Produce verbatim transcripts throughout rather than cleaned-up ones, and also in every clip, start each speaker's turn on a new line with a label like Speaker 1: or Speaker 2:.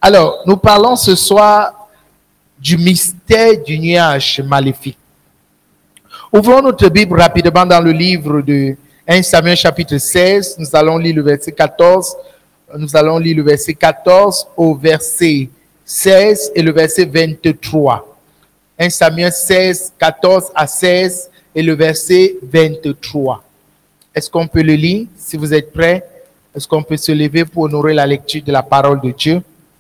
Speaker 1: Alors, nous parlons ce soir du mystère du nuage maléfique. Ouvrons notre Bible rapidement dans le livre de premier Samuel chapitre seize. Nous allons lire le verset quatorze. Nous allons lire le verset quatorze au verset seize et le verset vingt-trois. premier Samuel seize, quatorze à seize et le verset vingt-trois. Est-ce qu'on peut le lire? Si vous êtes prêts, est-ce qu'on peut se lever pour honorer la lecture de la parole de Dieu?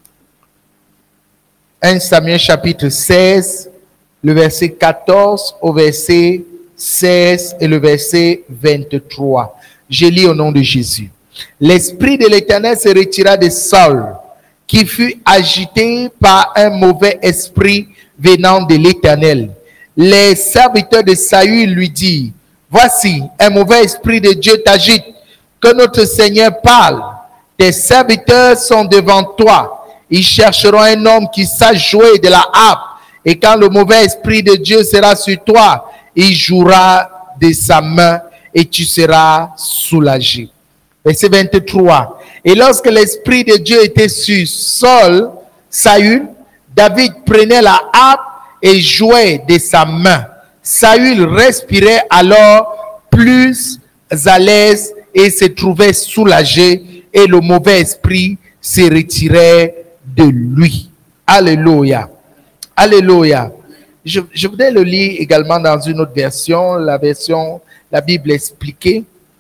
Speaker 1: premier Samuel chapitre seize, le verset quatorze au verset seize et le verset vingt-trois. Je lis au nom de Jésus. L'esprit de l'Éternel se retira de Saül, qui fut agité par un mauvais esprit venant de l'Éternel. Les serviteurs de Saül lui dirent: voici, un mauvais esprit de Dieu t'agite, que notre Seigneur parle. Tes serviteurs sont devant toi. Ils chercheront un homme qui sache jouer de la harpe. Et quand le mauvais esprit de Dieu sera sur toi, il jouera de sa main et tu seras soulagé. Verset vingt-trois. Et lorsque l'esprit de Dieu était sur Saül, Saül, David prenait la harpe et jouait de sa main. Saül respirait alors plus à l'aise et se trouvait soulagé, et le mauvais esprit se retirait de lui. Alléluia. Alléluia. Je, je voudrais le lire également dans une autre version, la version, la Bible expliquée.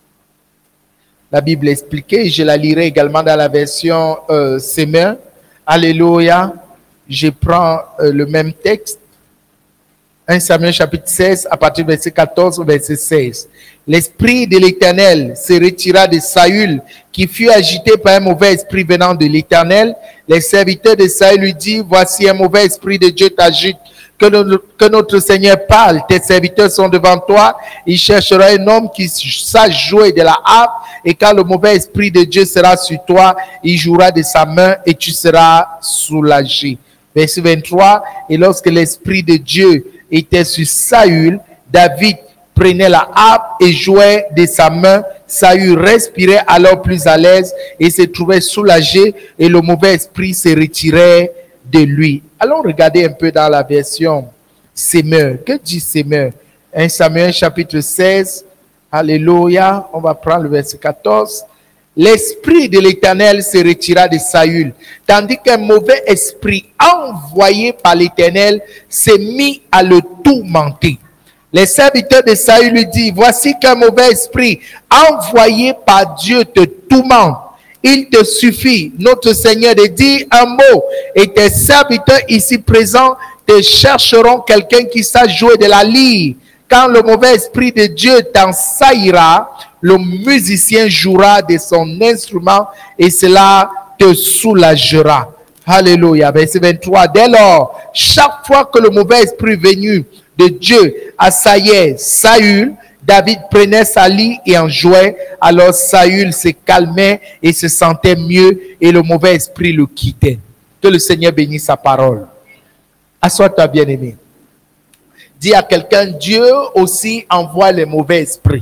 Speaker 1: La Bible expliquée, je la lirai également dans la version euh, Semeur. Alléluia. Je prends euh, le même texte. premier Samuel chapitre seize, à partir du verset quatorze au verset seize. L'esprit de l'Éternel se retira de Saül, qui fut agité par un mauvais esprit venant de l'Éternel. Les serviteurs de Saül lui dirent: voici, un mauvais esprit de Dieu t'agite, que, no- que notre Seigneur parle. Tes serviteurs sont devant toi. Il cherchera un homme qui sache jouer de la harpe, et quand le mauvais esprit de Dieu sera sur toi, il jouera de sa main et tu seras soulagé. Verset vingt-trois. Et lorsque l'esprit de Dieu était sur Saül, David prenait la harpe et jouait de sa main. Saül respirait alors plus à l'aise et se trouvait soulagé, et le mauvais esprit se retirait de lui. Allons regarder un peu dans la version Semeur. Que dit Semeur? premier Samuel chapitre seize. Alléluia. On va prendre le verset quatorze. L'esprit de l'Éternel se retira de Saül, tandis qu'un mauvais esprit envoyé par l'Éternel s'est mis à le tourmenter. Les serviteurs de Saül lui disent: voici qu'un mauvais esprit envoyé par Dieu te tourmente. Il te suffit, notre Seigneur, de dire un mot, et tes serviteurs ici présents te chercheront quelqu'un qui sache jouer de la lyre. Quand le mauvais esprit de Dieu t'ensaillira, le musicien jouera de son instrument et cela te soulagera. Alléluia. Verset vingt-trois. Dès lors, chaque fois que le mauvais esprit venu de Dieu assaillait Saül, David prenait sa lyre et en jouait. Alors Saül se calmait et se sentait mieux, et le mauvais esprit le quittait. Que le Seigneur bénisse sa parole. Assois-toi, bien-aimé. Dis à quelqu'un: Dieu aussi envoie les mauvais esprits.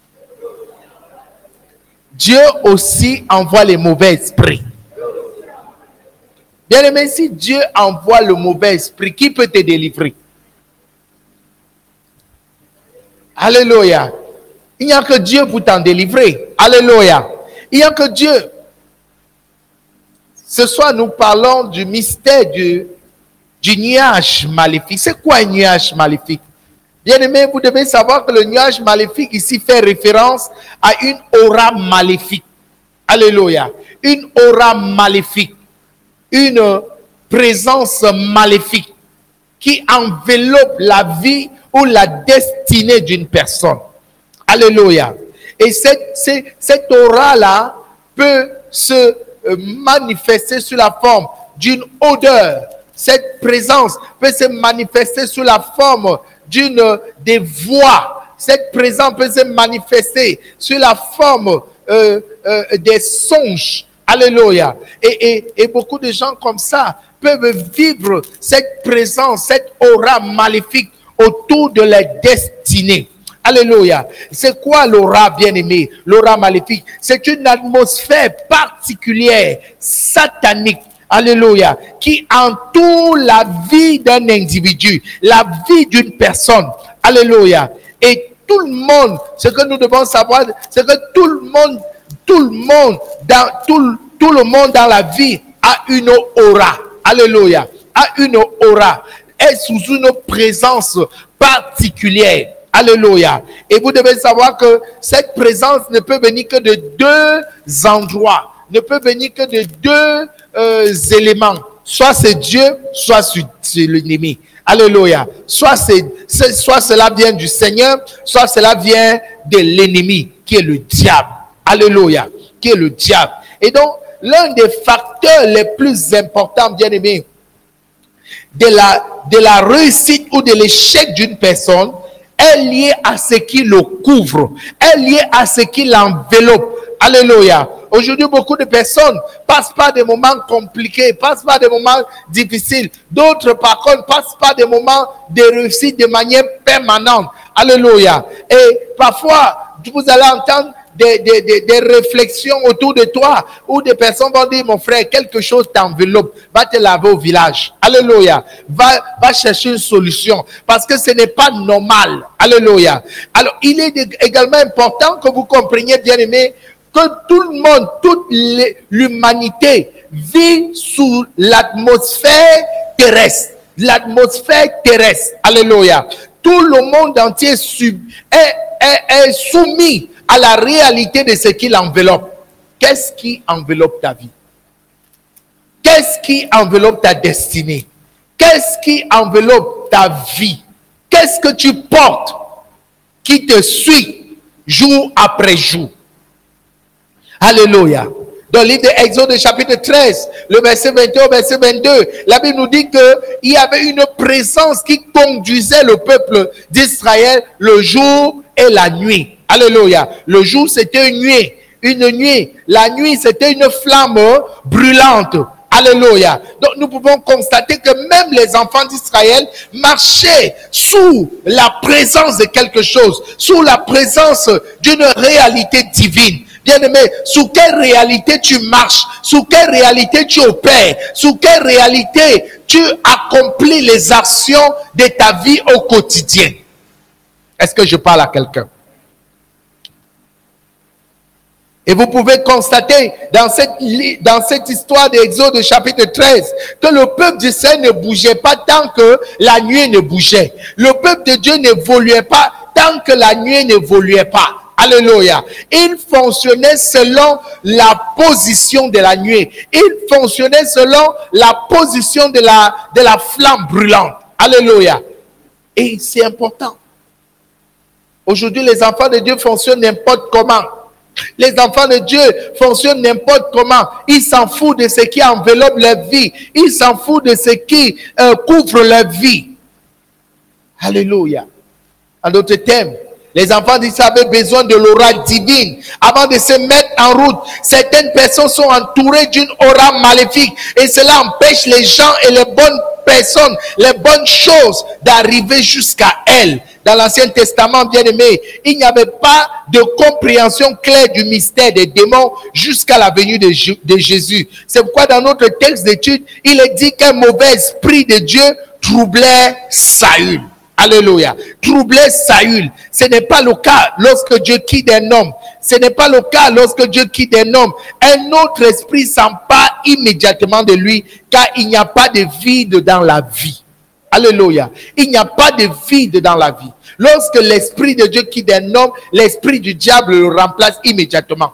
Speaker 1: Dieu aussi envoie les mauvais esprits. Bien-aimé, si Dieu envoie le mauvais esprit, qui peut te délivrer? Alléluia. Il n'y a que Dieu pour t'en délivrer. Alléluia. Il n'y a que Dieu. Ce soir, nous parlons du mystère du, du nuage maléfique. C'est quoi un nuage maléfique? Bien-aimé, vous devez savoir que le nuage maléfique ici fait référence à une aura maléfique. Alléluia. Une aura maléfique. Une présence maléfique qui enveloppe la vie ou la destinée d'une personne. Alléluia. Et cette, cette, cette aura-là peut se manifester sous la forme d'une odeur. Cette présence peut se manifester sous la forme d'une des voix. Cette présence peut se manifester sous la forme euh, euh, des songes. Alléluia. Et, et, et beaucoup de gens comme ça peuvent vivre cette présence, cette aura maléfique autour de leur destinée. Alléluia. C'est quoi l'aura, bien-aimé? L'aura maléfique, c'est une atmosphère particulière, satanique, Alléluia, qui entoure la vie d'un individu, la vie d'une personne. Alléluia. Et tout le monde, ce que nous devons savoir, c'est que tout le monde, tout le monde, dans tout, tout le monde dans la vie a une aura. Alléluia. A une aura. Est sous une présence particulière. Alléluia. Et vous devez savoir que cette présence ne peut venir que de deux endroits, ne peut venir que de deux euh, éléments. Soit c'est Dieu, soit c'est l'ennemi. Alléluia. Soit, c'est, soit cela vient du Seigneur, soit cela vient de l'ennemi, qui est le diable. Alléluia. Qui est le diable. Et donc, l'un des facteurs les plus importants, bien aimés, de la, de la réussite ou de l'échec d'une personne est lié à ce qui le couvre, est lié à ce qui l'enveloppe. Alléluia. Aujourd'hui, beaucoup de personnes passent par des moments compliqués, passent par des moments difficiles. D'autres, par contre, passent par des moments de réussite de manière permanente. Alléluia. Et parfois, vous allez entendre Des, des, des, des réflexions autour de toi où des personnes vont dire, mon frère, quelque chose t'enveloppe, va te laver au village. Alléluia. Va, va chercher une solution parce que ce n'est pas normal. Alléluia. Alors, il est également important que vous compreniez, bien aimé, que tout le monde, toute l'humanité vit sous l'atmosphère terrestre. L'atmosphère terrestre. Alléluia. Tout le monde entier sub, est, est, est soumis à la réalité de ce qui l'enveloppe. Qu'est-ce qui enveloppe ta vie? Qu'est-ce qui enveloppe ta destinée? Qu'est-ce qui enveloppe ta vie? Qu'est-ce que tu portes qui te suit jour après jour? Alléluia. Dans le livre d'Exode chapitre treize, le verset vingt et un au verset vingt-deux, la Bible nous dit qu'il y avait une présence qui conduisait le peuple d'Israël le jour et la nuit. Alléluia. Le jour, c'était une nuit. Une nuit. La nuit, c'était une flamme brûlante. Alléluia. Donc, nous pouvons constater que même les enfants d'Israël marchaient sous la présence de quelque chose, sous la présence d'une réalité divine. Bien-aimé, sous quelle réalité tu marches? Sous quelle réalité tu opères? Sous quelle réalité tu accomplis les actions de ta vie au quotidien? Est-ce que je parle à quelqu'un? Et vous pouvez constater dans cette, dans cette histoire d'Exode chapitre treize que le peuple d'Israël ne bougeait pas tant que la nuit ne bougeait. Le peuple de Dieu n'évoluait pas tant que la nuit n'évoluait pas. Alléluia. Il fonctionnait selon la position de la nuit. Il fonctionnait selon la position de la, de la flamme brûlante. Alléluia. Et c'est important. Aujourd'hui, les enfants de Dieu fonctionnent n'importe comment. Les enfants de Dieu fonctionnent n'importe comment. Ils s'en foutent de ce qui enveloppe leur vie. Ils s'en foutent de ce qui euh, couvre leur vie. Alléluia. En d'autres termes, les enfants d'Israël avaient besoin de l'aura divine avant de se mettre en route. Certaines personnes sont entourées d'une aura maléfique et cela empêche les gens et les bonnes personnes, les bonnes choses d'arriver jusqu'à elles. Dans l'Ancien Testament, bien aimé, il n'y avait pas de compréhension claire du mystère des démons jusqu'à la venue de, de Jésus. C'est pourquoi dans notre texte d'étude, il est dit qu'un mauvais esprit de Dieu troublait Saül. Alléluia. Troublait Saül. Ce n'est pas le cas lorsque Dieu quitte un homme. Ce n'est pas le cas lorsque Dieu quitte un homme. Un autre esprit s'empare immédiatement de lui, car il n'y a pas de vide dans la vie. Alléluia. Il n'y a pas de vide dans la vie. Lorsque l'esprit de Dieu quitte un homme, l'esprit du diable le remplace immédiatement.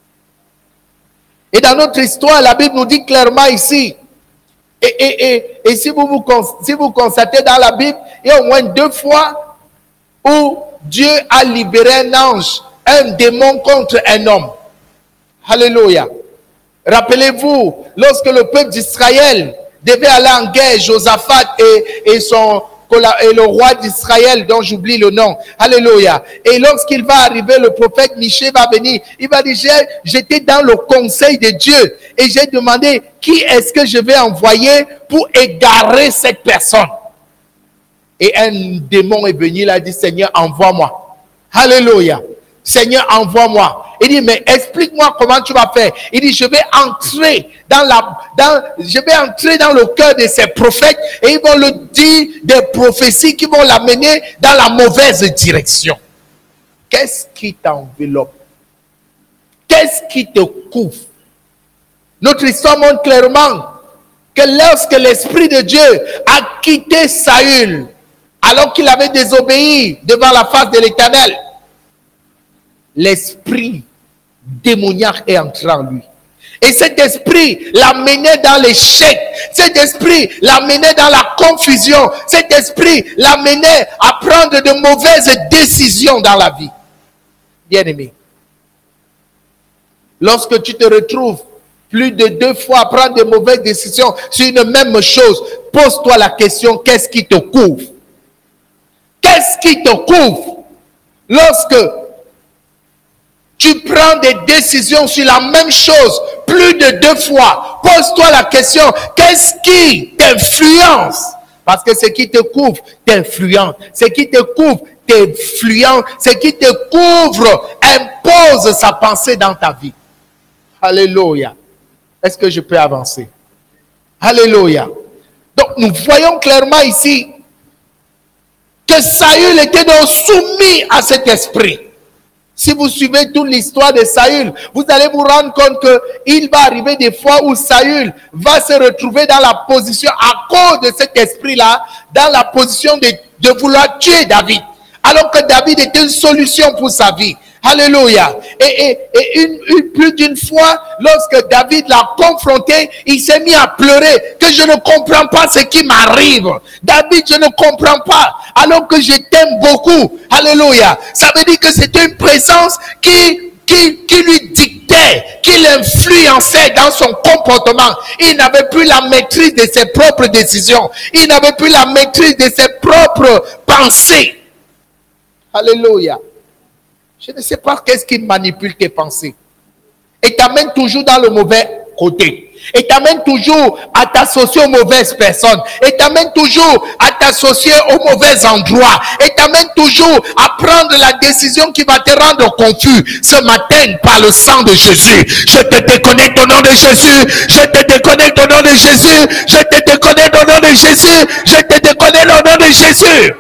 Speaker 1: Et dans notre histoire, la Bible nous dit clairement ici, et, et, et, et si, vous vous, si vous constatez dans la Bible, il y a au moins deux fois où Dieu a libéré un ange, un démon contre un homme. Alléluia. Rappelez-vous, lorsque le peuple d'Israël devait aller en guerre, Josaphat et, et, son, et le roi d'Israël, dont j'oublie le nom. Alléluia. Et lorsqu'il va arriver, le prophète Michée va venir. Il va dire, j'étais dans le conseil de Dieu et j'ai demandé, qui est-ce que je vais envoyer pour égarer cette personne? Et un démon est venu, il a dit, Seigneur, envoie-moi. Alléluia. Seigneur, envoie-moi. Il dit, mais explique-moi comment tu vas faire. Il dit, je vais entrer dans la, dans, je vais entrer dans le cœur de ces prophètes et ils vont le dire des prophéties qui vont l'amener dans la mauvaise direction. Qu'est-ce qui t'enveloppe? Qu'est-ce qui te couvre? Notre histoire montre clairement que lorsque l'Esprit de Dieu a quitté Saül, alors qu'il avait désobéi devant la face de l'Éternel, l'esprit démoniaque est entré en lui. Et cet esprit l'amenait dans l'échec. Cet esprit l'amenait dans la confusion. Cet esprit l'amenait à prendre de mauvaises décisions dans la vie. Bien-aimé, lorsque tu te retrouves plus de deux fois à prendre de mauvaises décisions sur une même chose, pose-toi la question, qu'est-ce qui te couvre? Qu'est-ce qui te couvre? Lorsque tu prends des décisions sur la même chose plus de deux fois, pose-toi la question, qu'est-ce qui t'influence? Parce que ce qui te couvre t'influence. Ce qui te couvre t'influence. Ce qui te couvre impose sa pensée dans ta vie. Alléluia. Est-ce que je peux avancer? Alléluia. Donc nous voyons clairement ici que Saül était donc soumis à cet esprit. Si vous suivez toute l'histoire de Saül, vous allez vous rendre compte qu'il va arriver des fois où Saül va se retrouver dans la position, à cause de cet esprit-là, dans la position de, de vouloir tuer David. Alors que David était une solution pour sa vie. Alléluia. Et, et, et une, une, plus d'une fois, lorsque David l'a confronté, il s'est mis à pleurer, que je ne comprends pas ce qui m'arrive. David, je ne comprends pas, alors que je t'aime beaucoup. Alléluia. Ça veut dire que c'était une présence qui, qui, qui lui dictait, qui l'influençait dans son comportement. Il n'avait plus la maîtrise de ses propres décisions. Il n'avait plus la maîtrise de ses propres pensées. Alléluia. Je ne sais pas qu'est-ce qui manipule tes pensées. Et t'amène toujours dans le mauvais côté. Et t'amène toujours à t'associer aux mauvaises personnes. Et t'amène toujours à t'associer aux mauvais endroits. Et t'amène toujours à prendre la décision qui va te rendre confus. Ce matin, par le sang de Jésus, je te déconnecte au nom de Jésus. Je te déconnecte au nom de Jésus. Je te déconnecte au nom de Jésus. Je te déconnecte au nom de Jésus.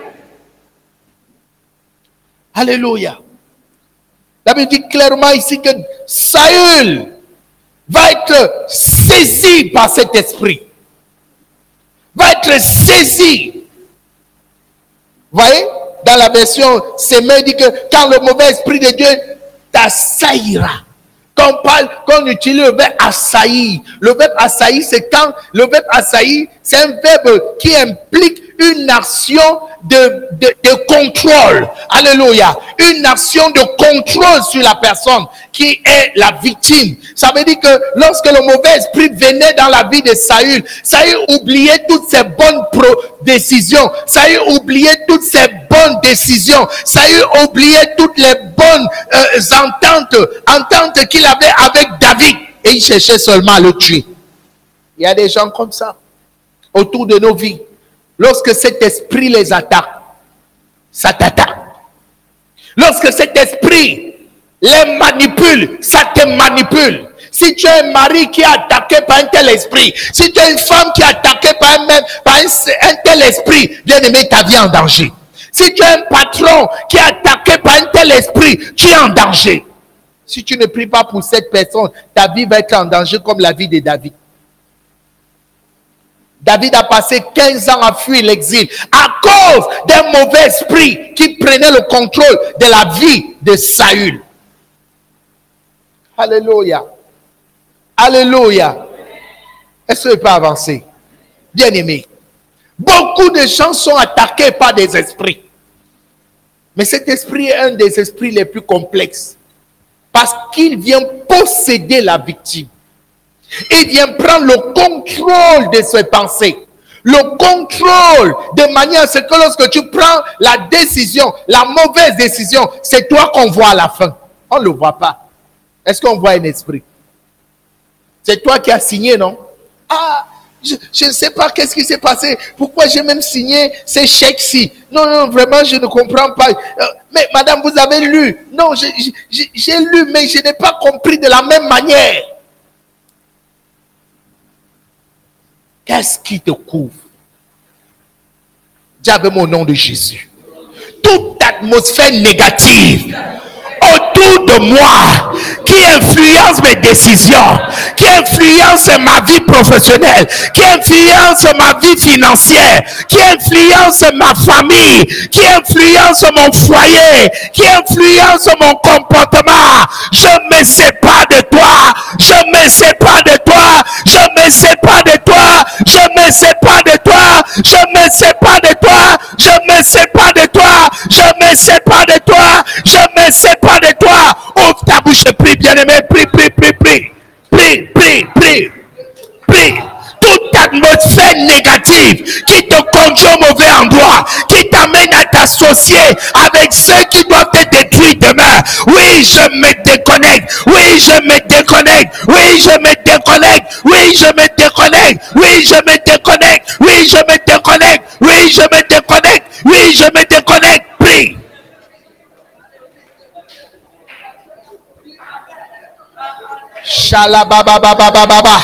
Speaker 1: Alléluia. La Bible dit clairement ici que Saül va être saisi par cet esprit. Va être saisi. Vous voyez? Dans la version Semeur dit que quand le mauvais esprit de Dieu t'assaillira. Quand on parle, quand on utilise le verbe assaillir. Le verbe assaillir, c'est quand le verbe assaillir, c'est un verbe qui implique une action de, de, de contrôle. Alléluia. Une action de contrôle sur la personne qui est la victime. Ça veut dire que lorsque le mauvais esprit venait dans la vie de Saül, Saül oubliait toutes ses bonnes pro- décisions. Saül oubliait toutes ses bonnes décisions. Saül oubliait toutes les bonnes euh, ententes, ententes qu'il avait avec David. Et il cherchait seulement à le tuer. Il y a des gens comme ça autour de nos vies. Lorsque cet esprit les attaque, ça t'attaque. Lorsque cet esprit les manipule, ça te manipule. Si tu es un mari qui est attaqué par un tel esprit, si tu es une femme qui est attaquée par un, par un, un tel esprit, bien aimé, ta vie est en danger. Si tu es un patron qui est attaqué par un tel esprit, tu es en danger. Si tu ne pries pas pour cette personne, ta vie va être en danger comme la vie de David. David a passé quinze ans à fuir l'exil à cause d'un mauvais esprit qui prenait le contrôle de la vie de Saül. Alléluia. Alléluia. Est-ce que je peux avancer? Bien aimé. Beaucoup de gens sont attaqués par des esprits. Mais cet esprit est un des esprits les plus complexes. Parce qu'il vient posséder la victime. Il vient prendre le contrôle de ses pensées. Le contrôle de manière à ce que lorsque tu prends la décision, la mauvaise décision, c'est toi qu'on voit à la fin. On ne le voit pas. Est-ce qu'on voit un esprit? C'est toi qui as signé, non? Ah, je, je ne sais pas qu'est-ce qui s'est passé. Pourquoi j'ai même signé ces chèques-ci? Non, non, vraiment, je ne comprends pas. Euh, mais madame, vous avez lu. Non, j'ai, j'ai, j'ai lu, mais je n'ai pas compris de la même manière. Qu'est-ce qui te couvre? Dis avec mon nom de Jésus. Toute atmosphère négative autour de moi qui influence mes décisions, qui influence ma vie professionnelle, qui influence ma vie financière, qui influence ma famille, qui influence mon foyer, qui influence mon comportement. Je me sépare de toi, je me sépare de toi, je me sépare de toi, je me sépare de toi, je me sépare de toi, je me sépare de toi, je me sépare de toi, je me sépare de toi. Ouvre ta bouche et prie, bien-aimé, prie, prie, prie, prie, prie, prie, prie, prie. Toute atmosphère négative qui te conduit au mauvais endroit, qui t'amène à t'associer avec ceux qui doivent te détruire demain. Oui, je me déconnecte. Oui, je me déconnecte. Oui, je me déconnecte. Oui, je me déconnecte. Oui, je me déconnecte. Oui, je me déconnecte. Oui, je me déconnecte. Oui, je me déconnecte. Prie. Shalabababababa.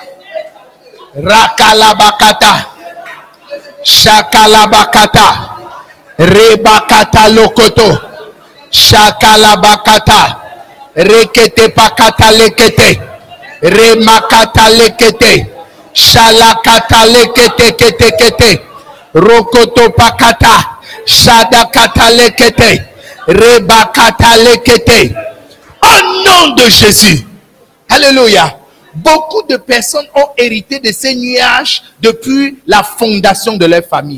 Speaker 1: Rakalabakata. Shakalabakata. Rebakata lokoto. Shakalabakata. Rekete pakata lekete. Remakata lekete. Shalakata lekete kete kete. Rokoto pakata. Shadakata lekete. Rebakata lekete. Au nom de Jésus. Alléluia. Beaucoup de personnes ont hérité de ces nuages depuis la fondation de leur famille.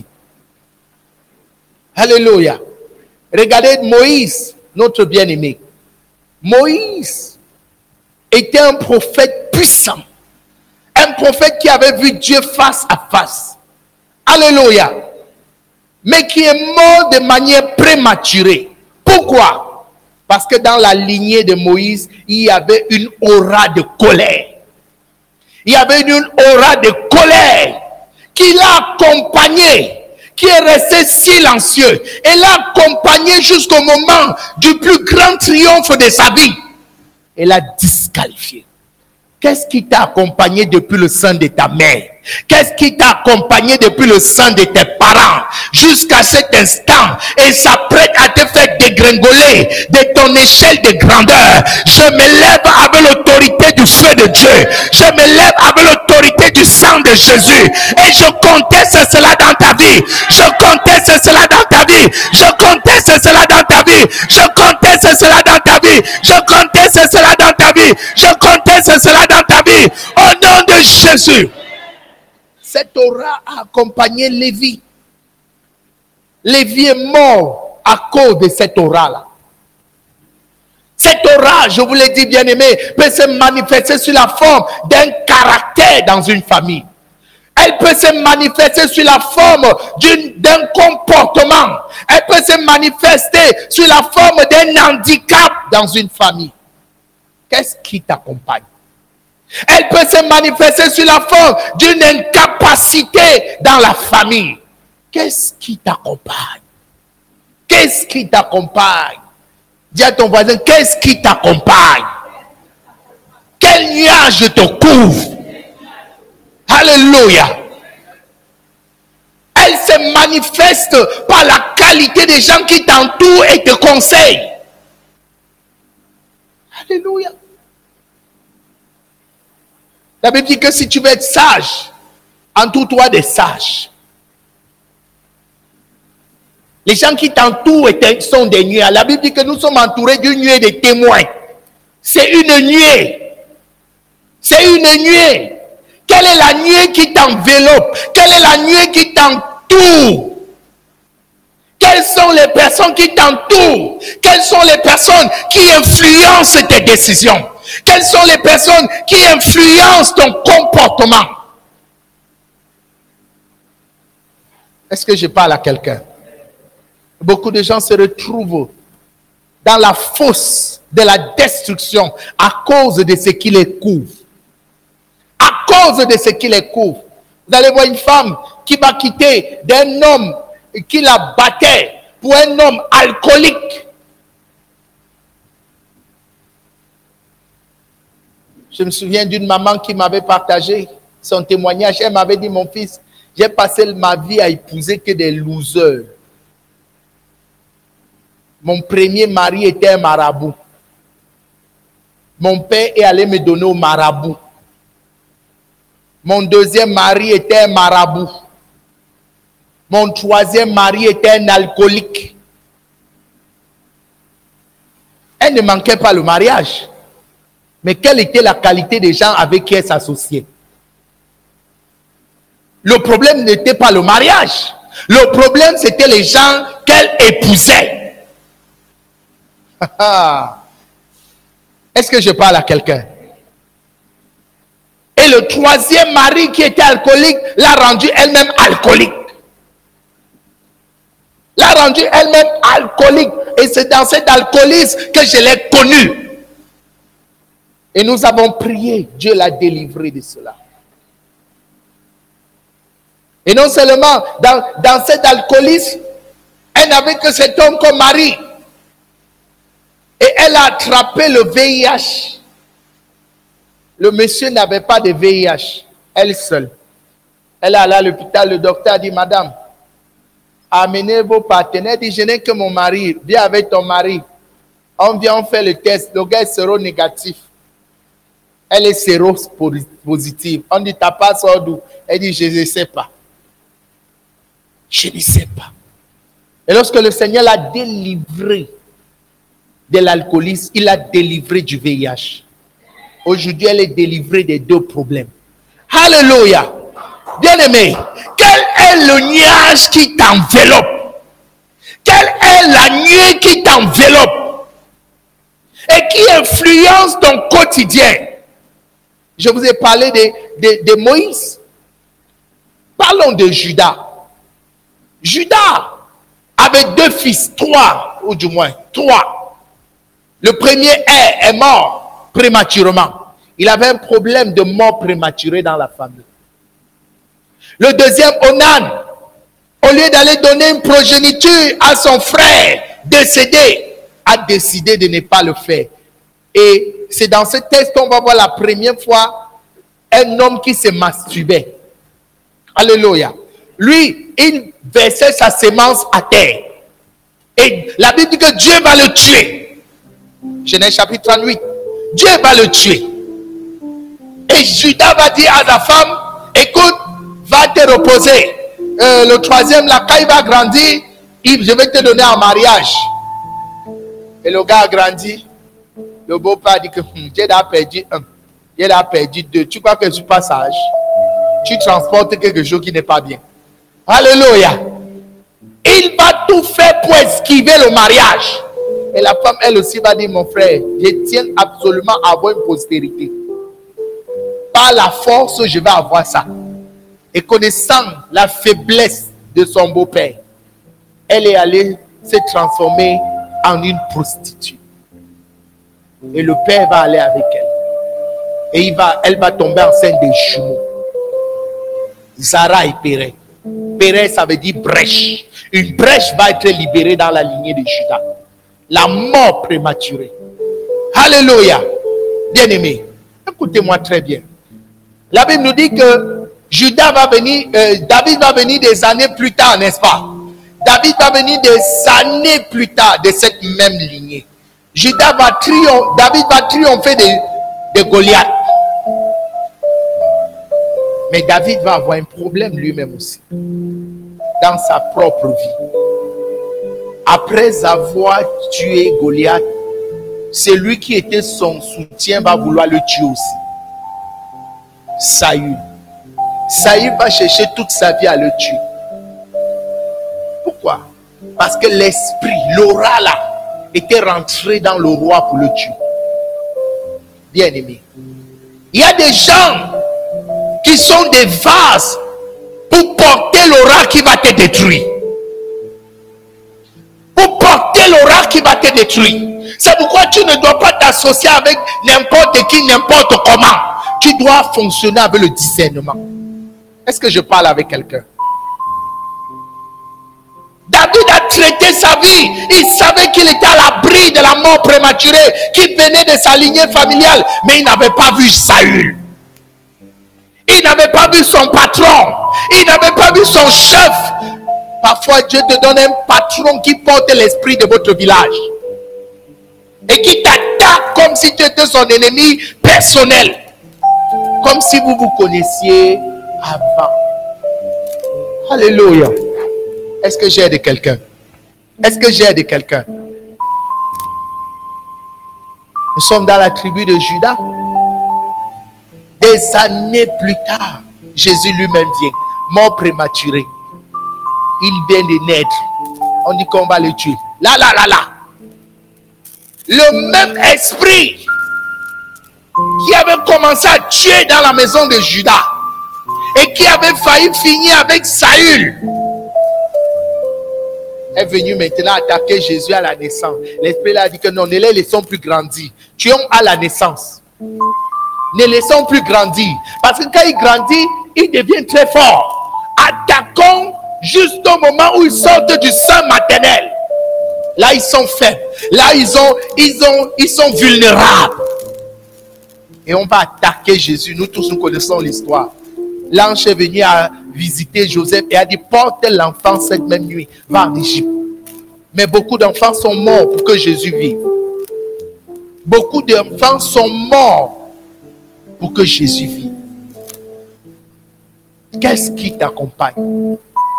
Speaker 1: Alléluia. Regardez Moïse, notre bien-aimé. Moïse était un prophète puissant. Un prophète qui avait vu Dieu face à face. Alléluia. Mais qui est mort de manière prématurée. Pourquoi? Parce que dans la lignée de Moïse, il y avait une aura de colère. Il y avait une aura de colère qui l'a accompagné, qui est resté silencieux et l'a accompagné jusqu'au moment du plus grand triomphe de sa vie. Et l'a disqualifié. Qu'est-ce qui t'a accompagné depuis le sein de ta mère? Qu'est-ce qui t'a accompagné depuis le sein de tes parents jusqu'à cet instant et s'apprête à te faire dégringoler de ton échelle de grandeur? Je me lève avec l'autorité du feu de Dieu. Je me lève avec l'autorité du sang de Jésus et je conteste cela dans ta vie. Je conteste cela dans ta vie. Je conteste cela dans ta vie. Je conteste cela dans ta vie. Je conteste cela dans ta vie. Je conteste cela dans ta vie. Au nom de Jésus. Cette aura a accompagné Lévi. Lévi est mort à cause de cette aura-là. Cette aura, je vous l'ai dit bien aimé, peut se manifester sur la forme d'un caractère dans une famille. Elle peut se manifester sur la forme d'un comportement. Elle peut se manifester sur la forme d'un handicap dans une famille. Qu'est-ce qui t'accompagne? Elle peut se manifester sur la forme d'une incapacité dans la famille. Qu'est-ce qui t'accompagne? Qu'est-ce qui t'accompagne? Dis à ton voisin, qu'est-ce qui t'accompagne? Quel nuage te couvre? Alléluia. Elle se manifeste par la qualité des gens qui t'entourent et te conseillent. Alléluia. La Bible dit que si tu veux être sage, entoure-toi des sages. Les gens qui t'entourent sont des nuées. La Bible dit que nous sommes entourés d'une nuée de témoins. C'est une nuée. C'est une nuée. Quelle est la nuée qui t'enveloppe? Quelle est la nuée qui t'entoure? Quelles sont les personnes qui t'entourent? Quelles sont les personnes qui influencent tes décisions? Quelles sont les personnes qui influencent ton comportement? Est-ce que je parle à quelqu'un? Beaucoup de gens se retrouvent dans la fosse de la destruction à cause de ce qui les couvre. À cause de ce qui les couvre. Vous allez voir une femme qui va quitter d'un homme qui la battait pour un homme alcoolique. Je me souviens d'une maman qui m'avait partagé son témoignage. Elle m'avait dit, mon fils, j'ai passé ma vie à épouser que des losers. Mon premier mari était un marabout. Mon père est allé me donner au marabout. Mon deuxième mari était un marabout. Mon troisième mari était un alcoolique. Elle ne manquait pas le mariage. Mais quelle était la qualité des gens avec qui elle s'associait? Le problème n'était pas le mariage. Le problème, c'était les gens qu'elle épousait. Est-ce que je parle à quelqu'un? Et le troisième mari qui était alcoolique l'a rendue elle-même alcoolique. L'a rendue elle-même alcoolique. Et c'est dans cet alcoolisme que je l'ai connue. Et nous avons prié. Dieu l'a délivré de cela. Et non seulement dans, dans cet alcoolisme, elle n'avait que cet homme comme mari. Et elle a attrapé le V I H. Le monsieur n'avait pas de V I H. Elle seule. Elle est allée à l'hôpital. Le docteur a dit, madame, amenez vos partenaires. Elle dit, je n'ai que mon mari. Viens avec ton mari. On vient, on fait le test. Le gars est séro-négatif. Elle est séro-positive. On dit, t'as pas sort d'où? Elle dit, je ne sais pas. Je ne sais pas. Et lorsque le Seigneur l'a délivré de l'alcoolisme, il l'a délivré du V I H. Aujourd'hui, elle est délivrée des deux problèmes. Alléluia. Bien-aimé, quel est le nuage qui t'enveloppe? Quelle est la nuée qui t'enveloppe? Et qui influence ton quotidien? Je vous ai parlé de, de, de Moïse. Parlons de Judas. Judas avait deux fils, trois, ou du moins, trois. Le premier est, est mort prématurément. Il avait un problème de mort prématurée dans la famille. Le deuxième, Onan, au lieu d'aller donner une progéniture à son frère décédé, a décidé de ne pas le faire. Et c'est dans ce texte qu'on va voir la première fois un homme qui se masturbait. Alléluia. Lui, il versait sa sémence à terre. Et la Bible dit que Dieu va le tuer. Genèse chapitre trente-huit. Dieu va le tuer. Et Judas va dire à sa femme, écoute, va te reposer. Euh, le troisième, là, quand il va grandir, il, je vais te donner en mariage. Et le gars a grandi. Le beau-père dit que hum, Dieu a perdu un. Dieu a perdu deux. Tu crois que je suis pas sage? Tu transportes quelque chose qui n'est pas bien. Alléluia. Il va tout faire pour esquiver le mariage. Et la femme, elle aussi, va dire, mon frère, je tiens absolument à avoir une postérité. Par la force, je vais avoir ça. Et connaissant la faiblesse de son beau-père, elle est allée se transformer en une prostituée. Et le père va aller avec elle. Et il va, elle va tomber enceinte des jumeaux. Zara et Pérez. Pérez, ça veut dire brèche. Une brèche va être libérée dans la lignée de Judas. La mort prématurée. Alléluia. Bien-aimé, écoutez-moi très bien. La Bible nous dit que Judas va venir, euh, David va venir des années plus tard, n'est-ce pas? David va venir des années plus tard de cette même lignée. Judas va triompher, David va triompher de, de Goliath. Mais David va avoir un problème lui-même aussi. Dans sa propre vie. Après avoir tué Goliath, celui qui était son soutien va vouloir le tuer aussi. Saül. Saül va chercher toute sa vie à le tuer. Pourquoi? Parce que l'esprit, l'aura là, était rentré dans le roi pour le tuer. Bien aimé. Il y a des gens qui sont des vases pour porter l'aura qui va te détruire. Pour porter l'aura qui va te détruire. C'est pourquoi tu ne dois pas t'associer avec n'importe qui, n'importe comment. Tu dois fonctionner avec le discernement. Est-ce que je parle avec quelqu'un? traité sa vie. Il savait qu'il était à l'abri de la mort prématurée qui venait de sa lignée familiale. Mais il n'avait pas vu Saül. Il n'avait pas vu son patron. Il n'avait pas vu son chef. Parfois, Dieu te donne un patron qui porte l'esprit de votre village. Et qui t'attaque comme si tu étais son ennemi personnel. Comme si vous vous connaissiez avant. Alléluia. Est-ce que j'ai aidé quelqu'un? Est-ce que j'ai aidé quelqu'un? Nous sommes dans la tribu de Juda. Des années plus tard, Jésus lui-même vient, mort prématuré. Il vient de naître. On dit qu'on va le tuer. Là, là, là, là. Le même esprit qui avait commencé à tuer dans la maison de Juda et qui avait failli finir avec Saül est venu maintenant attaquer Jésus à la naissance. L'esprit a dit que non, ne les laissons plus grandir. Tuons à la naissance. Ne laissons plus grandir. Parce que quand il grandit, il devient très fort. Attaquons juste au moment où ils sortent du sein maternel. Là, ils sont faibles. Là, ils, ont, ils, ont, ils sont vulnérables. Et on va attaquer Jésus. Nous tous, nous connaissons l'histoire. L'ange est venu à visiter Joseph et a dit, porte l'enfant cette même nuit. Va en Égypte. Mais beaucoup d'enfants sont morts pour que Jésus vive. Beaucoup d'enfants sont morts pour que Jésus vive. Qu'est-ce qui t'accompagne?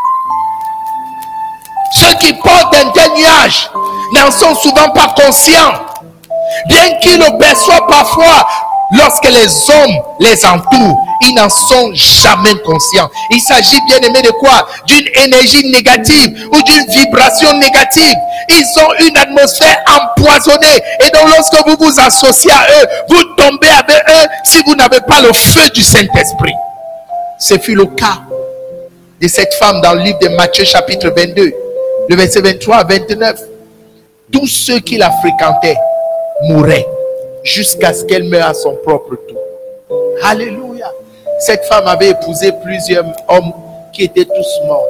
Speaker 1: Ceux qui portent un tel nuage n'en sont souvent pas conscients. Bien qu'ils le perçoivent parfois, lorsque les hommes les entourent, ils n'en sont jamais conscients. Il s'agit, bien aimé, de quoi? D'une énergie négative ou d'une vibration négative. Ils ont une atmosphère empoisonnée. Et donc, lorsque vous vous associez à eux, vous tombez avec eux si vous n'avez pas le feu du Saint-Esprit. Ce fut le cas de cette femme dans le livre de Matthieu chapitre vingt-deux, le verset vingt-trois à vingt-neuf. Tous ceux qui la fréquentaient mouraient jusqu'à ce qu'elle meure à son propre tour. Alléluia. Cette femme avait épousé plusieurs hommes qui étaient tous morts.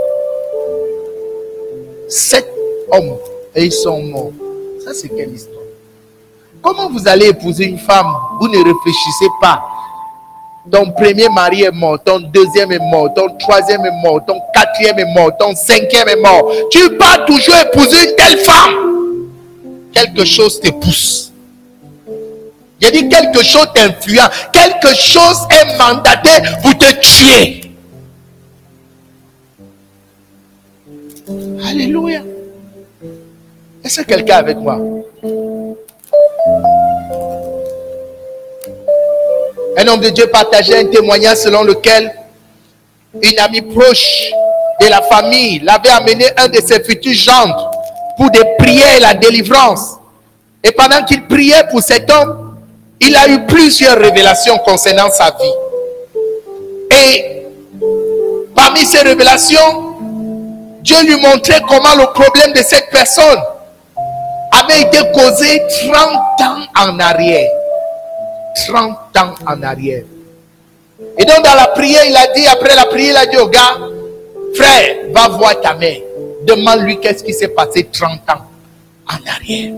Speaker 1: Sept hommes et ils sont morts. Ça, c'est quelle histoire? Comment vous allez épouser une femme? Vous ne réfléchissez pas. Ton premier mari est mort, ton deuxième est mort, ton troisième est mort, ton quatrième est mort, ton cinquième est mort. Tu vas toujours épouser une telle femme. Quelque chose te pousse. J'ai dit quelque chose t'influence. Quelque chose est mandaté pour te tuer. Alléluia. Est-ce que quelqu'un est avec moi? Un homme de Dieu partageait un témoignage selon lequel une amie proche de la famille l'avait amené un de ses futurs gendres pour des prières et la délivrance. Et pendant qu'il priait pour cet homme, il a eu plusieurs révélations concernant sa vie. Et parmi ces révélations, Dieu lui montrait comment le problème de cette personne avait été causé trente ans en arrière. trente ans en arrière. Et donc dans la prière, il a dit, après la prière, il a dit au gars, frère, va voir ta mère. Demande-lui qu'est-ce qui s'est passé trente ans en arrière.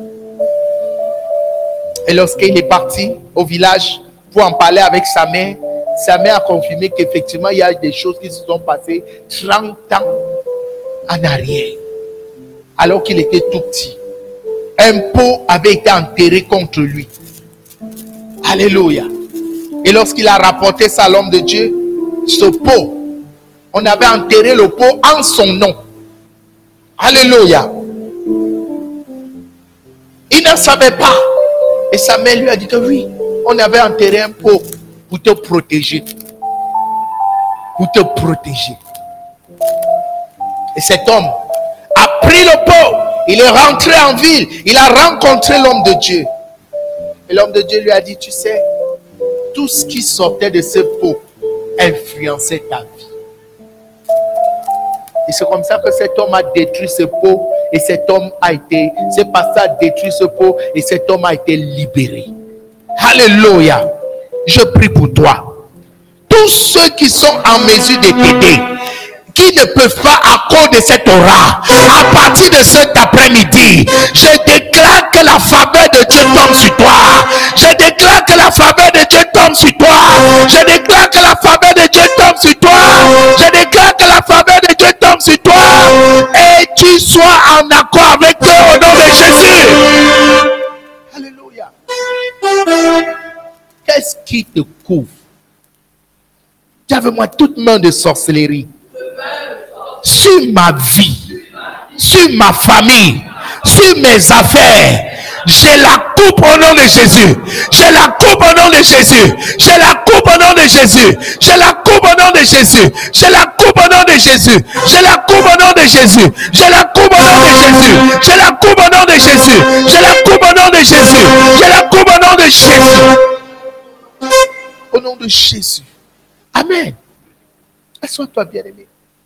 Speaker 1: Et lorsqu'il est parti au village pour en parler avec sa mère, sa mère a confirmé qu'effectivement, il y a des choses qui se sont passées trente ans en arrière. Alors qu'il était tout petit. Un pot avait été enterré contre lui. Alléluia. Et lorsqu'il a rapporté ça à l'homme de Dieu, ce pot, on avait enterré le pot en son nom. Alléluia. Il ne savait pas. Et sa mère lui a dit que oui, on avait enterré un pot pour te protéger. Pour te protéger. Et cet homme a pris le pot. Il est rentré en ville. Il a rencontré l'homme de Dieu. Et l'homme de Dieu lui a dit, tu sais, tout ce qui sortait de ce pot influençait ta vie. Et c'est comme ça que cet homme a détruit ce pot. Et cet homme a été, ce pasteur a détruit ce pot. Et cet homme a été libéré. Alléluia. Je prie pour toi. Tous ceux qui sont en mesure de t'aider, qui ne peuvent pas à cause de cette aura. À partir de cet après-midi, je déclare que la faveur de Dieu tombe sur toi. Je déclare que la faveur de Dieu tombe sur toi. Je déclare que la faveur de Dieu tombe sur toi. Je déclare que la faveur de Dieu tombe sur toi. Et tu sois en accord avec Dieu au nom de Jésus. Alléluia. Qu'est-ce qui te couvre? Dis avec moi toute main de sorcellerie sur ma vie, sur ma famille, sur mes affaires. Je la coupe au nom de Jésus. Je la coupe au nom de Jésus. Je la coupe au nom de Jésus. Je la coupe au nom de Jésus. Je la coupe au nom de Jésus. Je la coupe au nom de Jésus. Je la coupe au nom de Jésus. Je la coupe au nom de Jésus. Je la coupe au nom de Jésus. Je la coupe au nom de Jésus. Au nom de Jésus. Amen. Assois-toi, bien-aimé.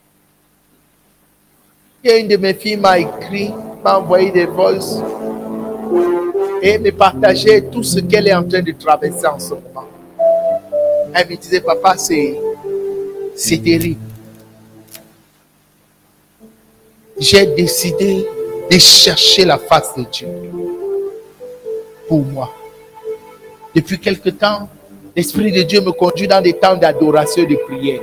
Speaker 1: Il y a une de mes filles m'a écrit, m'a envoyé des voices et me partageait tout ce qu'elle est en train de traverser en ce moment. Elle me disait, papa, c'est, c'est terrible. J'ai décidé de chercher la face de Dieu pour moi. Depuis quelque temps, l'Esprit de Dieu me conduit dans des temps d'adoration et de prière.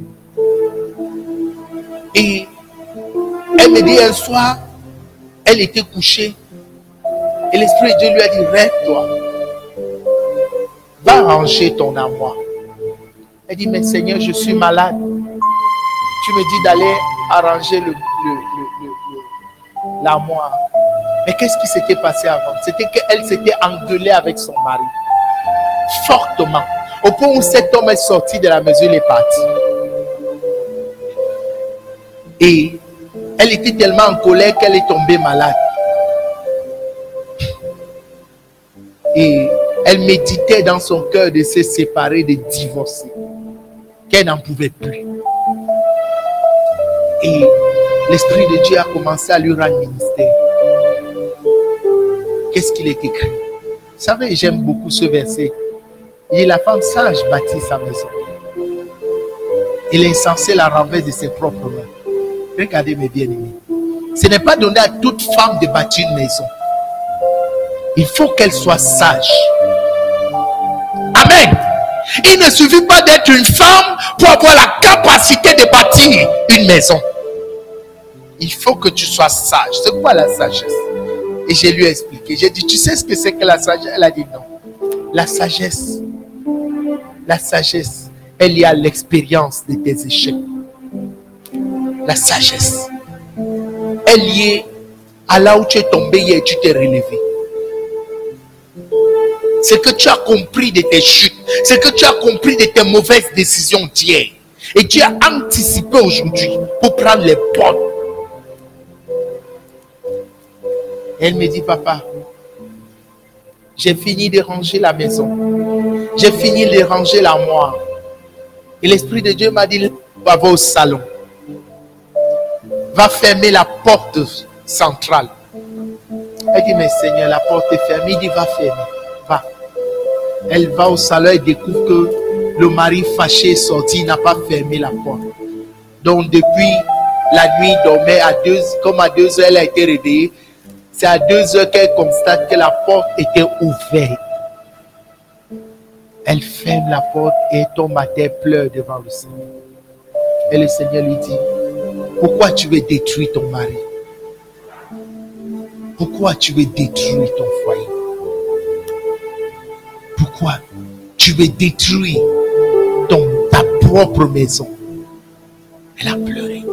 Speaker 1: Et elle me dit un soir, elle était couchée. Et l'Esprit de Dieu lui a dit, rêve-toi. Va ranger ton armoire. Elle dit, mais Seigneur, je suis malade. Tu me dis d'aller arranger le, le, le, le, le, l'armoire. Mais qu'est-ce qui s'était passé avant? C'était qu'elle s'était engueulée avec son mari. Fortement. Au point où cet homme est sorti de la maison, il est parti. Et elle était tellement en colère qu'elle est tombée malade. Et elle méditait dans son cœur de se séparer, de divorcer. Qu'elle n'en pouvait plus. Et l'Esprit de Dieu a commencé à lui rendre ministère. Qu'est-ce qu'il est écrit? Vous savez, j'aime beaucoup ce verset. Il dit, la femme sage bâtit sa maison. Il est censé la renverser de ses propres mains. Regardez mes bien-aimés. Ce n'est pas donné à toute femme de bâtir une maison. Il faut qu'elle soit sage. Amen. Il ne suffit pas d'être une femme pour avoir la capacité de bâtir une maison. Il faut que tu sois sage. C'est quoi la sagesse? Et je lui ai expliqué. J'ai dit, tu sais ce que c'est que la sagesse? Elle a dit non. La sagesse, la sagesse, elle y a l'expérience de tes échecs. La sagesse, elle y est à là où tu es tombé hier et tu t'es relevé. C'est que tu as compris de tes chutes. C'est que tu as compris de tes mauvaises décisions d'hier. Et tu as anticipé aujourd'hui pour prendre les bonnes. Elle me dit, papa, j'ai fini de ranger la maison. J'ai fini de ranger l'armoire. Et l'Esprit de Dieu m'a dit, va au salon. Va fermer la porte centrale. Elle dit, mais Seigneur, la porte est fermée. Il dit, va fermer. Va. Elle va au salon et découvre que le mari fâché est sorti, il n'a pas fermé la porte. Donc depuis la nuit, il dormait à deux, comme à deux heures, elle a été réveillée. C'est à deux heures qu'elle constate que la porte était ouverte. Elle ferme la porte et tombe à terre, pleure devant le Seigneur. Et le Seigneur lui dit, pourquoi tu veux détruire ton mari? Pourquoi tu veux détruire ton foyer? Pourquoi tu veux détruire ton, ta propre maison? Elle a pleuré.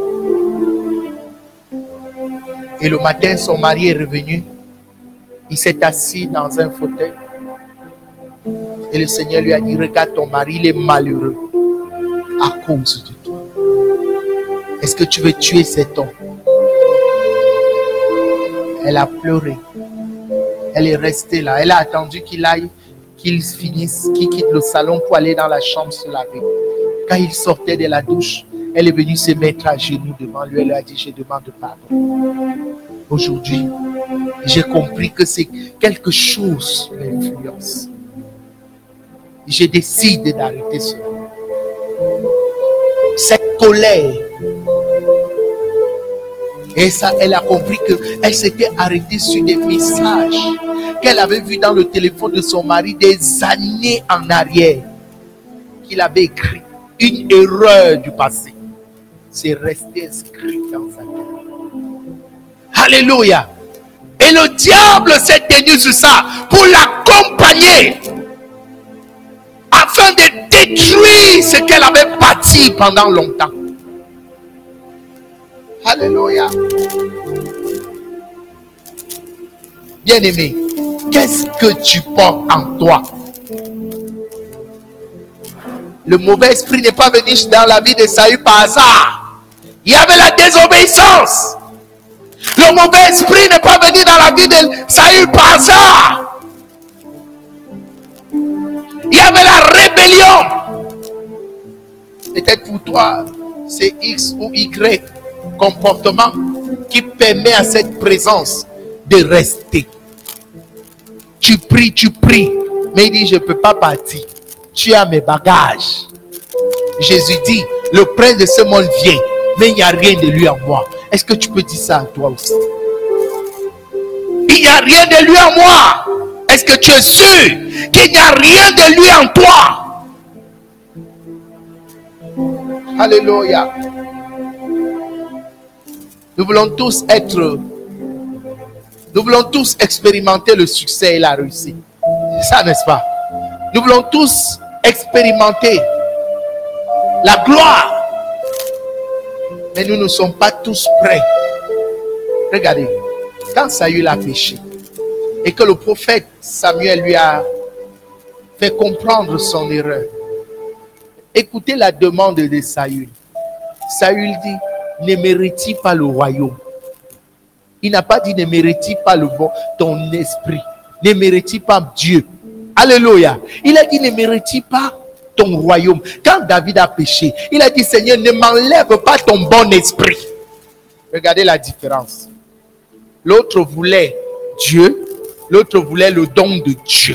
Speaker 1: Et le matin, son mari est revenu. Il s'est assis dans un fauteuil. Et le Seigneur lui a dit, regarde ton mari, il est malheureux à cause de toi. Est-ce que tu veux tuer cet homme? Elle a pleuré. Elle est restée là. Elle a attendu qu'il aille, qu'il finisse, qu'il quitte le salon pour aller dans la chambre se laver. Quand il sortait de la douche, elle est venue se mettre à genoux devant lui. Elle lui a dit, je demande pardon. Aujourd'hui, j'ai compris que c'est quelque chose qui m'influence. Je décide d'arrêter cela. Cette colère Et ça, elle a compris qu'elle s'était arrêtée sur des messages qu'elle avait vus dans le téléphone de son mari des années en arrière, qu'il avait écrit. Une erreur du passé. C'est resté inscrit dans sa tête. Alléluia. Et le diable s'est tenu sur ça pour l'accompagner afin de détruire ce qu'elle avait bâti pendant longtemps. Alléluia. Bien-aimé, qu'est-ce que tu portes en toi? Le mauvais esprit n'est pas venu dans la vie de Saül par hasard. Il y avait la désobéissance. Le mauvais esprit n'est pas venu dans la vie de Saül par hasard. Il y avait la rébellion. Peut-être pour toi, c'est X ou Y comportement qui permet à cette présence de rester. Tu pries, tu pries, mais il dit, je ne peux pas partir. Tu as mes bagages. Jésus dit, le prince de ce monde vient, mais il n'y a rien de lui en moi. Est-ce que tu peux dire ça à toi aussi? Il n'y a rien de lui en moi. Est-ce que tu es sûr qu'il n'y a rien de lui en toi? Alléluia. Nous voulons tous être, nous voulons tous expérimenter le succès et la réussite. C'est ça, n'est-ce pas? Nous voulons tous expérimenter la gloire. Mais nous ne sommes pas tous prêts. Regardez, quand Saül a péché et que le prophète Samuel lui a fait comprendre son erreur, écoutez la demande de Saül. Saül dit, ne mérite-t-il pas le royaume? Il n'a pas dit ne mérite-t-il pas le bon, ton esprit? Ne mérite-t-il pas Dieu? Alléluia. Il a dit ne mérite-t-il pas ton royaume? Quand David a péché, il a dit Seigneur, ne m'enlève pas ton bon esprit. Regardez la différence. L'autre voulait Dieu, l'autre voulait le don de Dieu.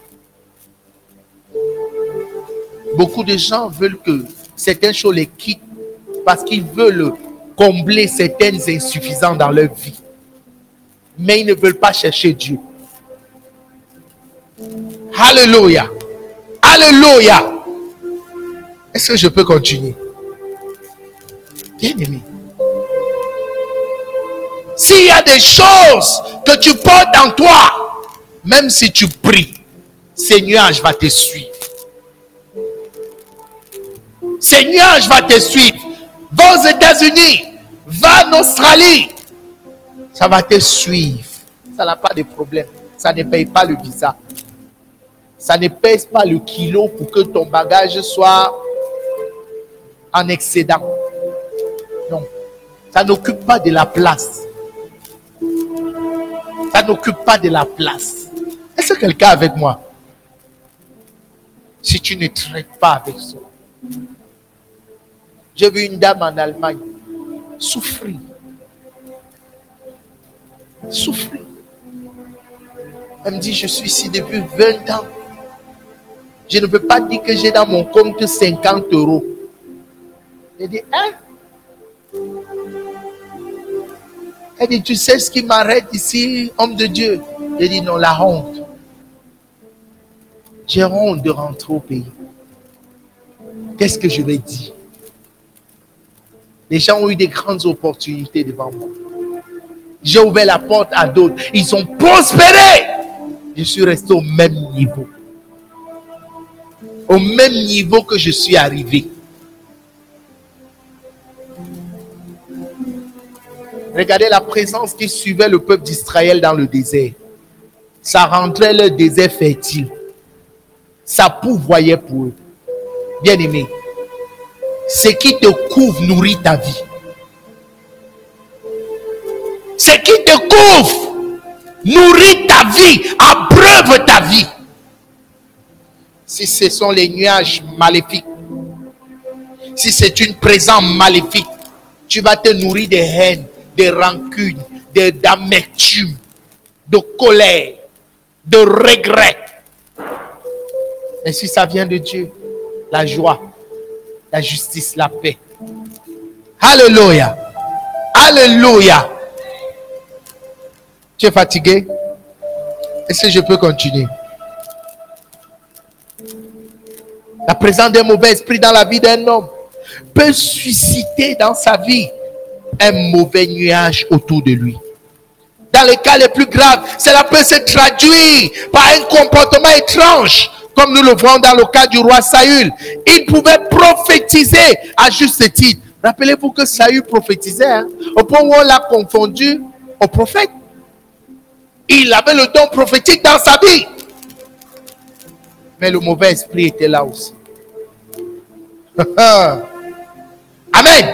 Speaker 1: Beaucoup de gens veulent que certaines choses les quittent parce qu'ils veulent combler certaines insuffisances dans leur vie. Mais ils ne veulent pas chercher Dieu. Alléluia. Alléluia. Est-ce que je peux continuer? Bien-aimé. S'il y a des choses que tu portes en toi, même si tu pries, ces nuages vont te suivre. Ces nuages vont te suivre. Va aux États-Unis, va en Australie, ça va te suivre. Ça n'a pas de problème. Ça ne paye pas le visa. Ça ne pèse pas le kilo pour que ton bagage soit en excédent. Non. Ça n'occupe pas de la place. Ça n'occupe pas de la place. Est-ce que quelqu'un est avec moi? Si tu ne traites pas avec ça. J'ai vu une dame en Allemagne souffrir. Souffrir. Elle me dit, je suis ici depuis vingt ans. Je ne peux pas dire que j'ai dans mon compte cinquante euros. Elle dit, hein? Elle dit, tu sais ce qui m'arrête ici, homme de Dieu? Elle dit, non, la honte. J'ai honte de rentrer au pays. Qu'est-ce que je vais dire? Les gens ont eu des grandes opportunités devant moi. J'ai ouvert la porte à d'autres. Ils ont prospéré. Je suis resté au même niveau. Au même niveau que je suis arrivé. Regardez la présence qui suivait le peuple d'Israël dans le désert. Ça rendrait le désert fertile. Ça pourvoyait pour eux. Bien-aimé, ce qui te couvre nourrit ta vie. Ce qui te couvre nourrit ta vie, abreuve ta vie. Si ce sont les nuages maléfiques, si c'est une présence maléfique, tu vas te nourrir de haine, de rancune, de, d'amertume, de colère, de regret. Mais si ça vient de Dieu, la joie, la justice, la paix. Alléluia. Alléluia. Tu es fatigué? Est-ce que je peux continuer? La présence d'un mauvais esprit dans la vie d'un homme peut susciter dans sa vie un mauvais nuage autour de lui. Dans les cas les plus graves, cela peut se traduire par un comportement étrange, comme nous le voyons dans le cas du roi Saül. Il pouvait prophétiser à juste titre. Rappelez-vous que Saül prophétisait, hein, au point où on l'a confondu au prophète. Il avait le don prophétique dans sa vie. Mais le mauvais esprit était là aussi. Amen.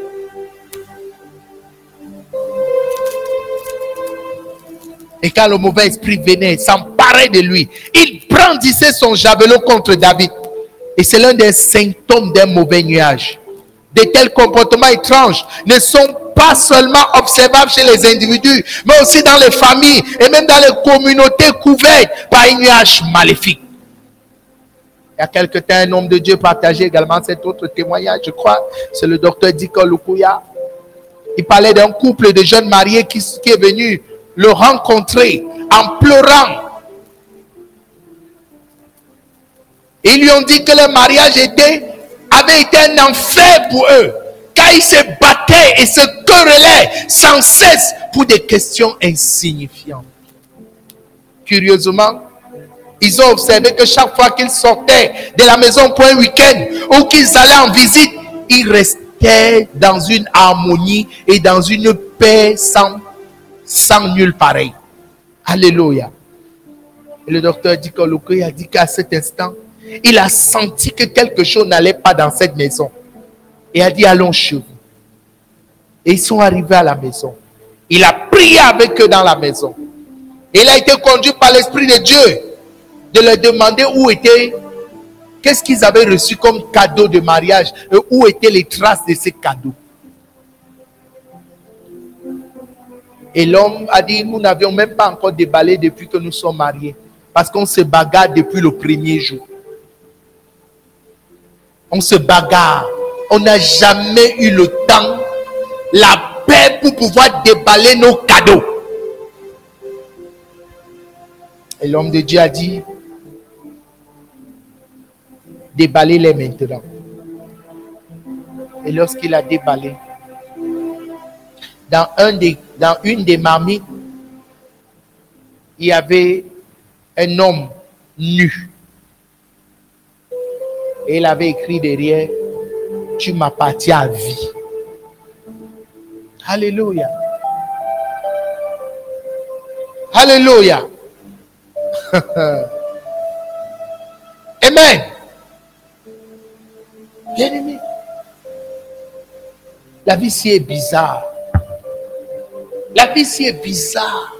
Speaker 1: Et quand le mauvais esprit venait s'emparer de lui, il brandissait son javelot contre David. Et c'est l'un des symptômes d'un mauvais nuage. De tels comportements étranges ne sont pas seulement observables chez les individus, mais aussi dans les familles et même dans les communautés couvertes par un nuage maléfique. Il y a quelque temps, un homme de Dieu partageait également cet autre témoignage, je crois. C'est le docteur Diko Lukuya. Il parlait d'un couple de jeunes mariés qui, qui est venu le rencontrer en pleurant. Ils lui ont dit que le mariage était, avait été un enfer pour eux, car ils se battaient et se querellaient sans cesse pour des questions insignifiantes. Curieusement, ils ont observé que chaque fois qu'ils sortaient de la maison pour un week-end ou qu'ils allaient en visite, ils restaient dans une harmonie et dans une paix sans, sans nul pareil. Alléluia. Et le docteur Dikoluku a dit qu'à cet instant, il a senti que quelque chose n'allait pas dans cette maison. Et a dit, allons chez vous. Et ils sont arrivés à la maison. Il a prié avec eux dans la maison. Et il a été conduit par l'Esprit de Dieu de leur demander où étaient, qu'est-ce qu'ils avaient reçu comme cadeau de mariage et où étaient les traces de ces cadeaux. Et l'homme a dit, nous n'avions même pas encore déballé depuis que nous sommes mariés, parce qu'on se bagarre depuis le premier jour. On se bagarre. On n'a jamais eu le temps, la paix pour pouvoir déballer nos cadeaux. Et l'homme de Dieu a dit, déballez-les maintenant. Et lorsqu'il a déballé, dans, un des, dans une des marmites, il y avait un homme nu. Et il avait écrit derrière, tu m'appartiens à vie. Alléluia. Alléluia. Amen. Bien aimé. La vie si est bizarre. La vie si est bizarre.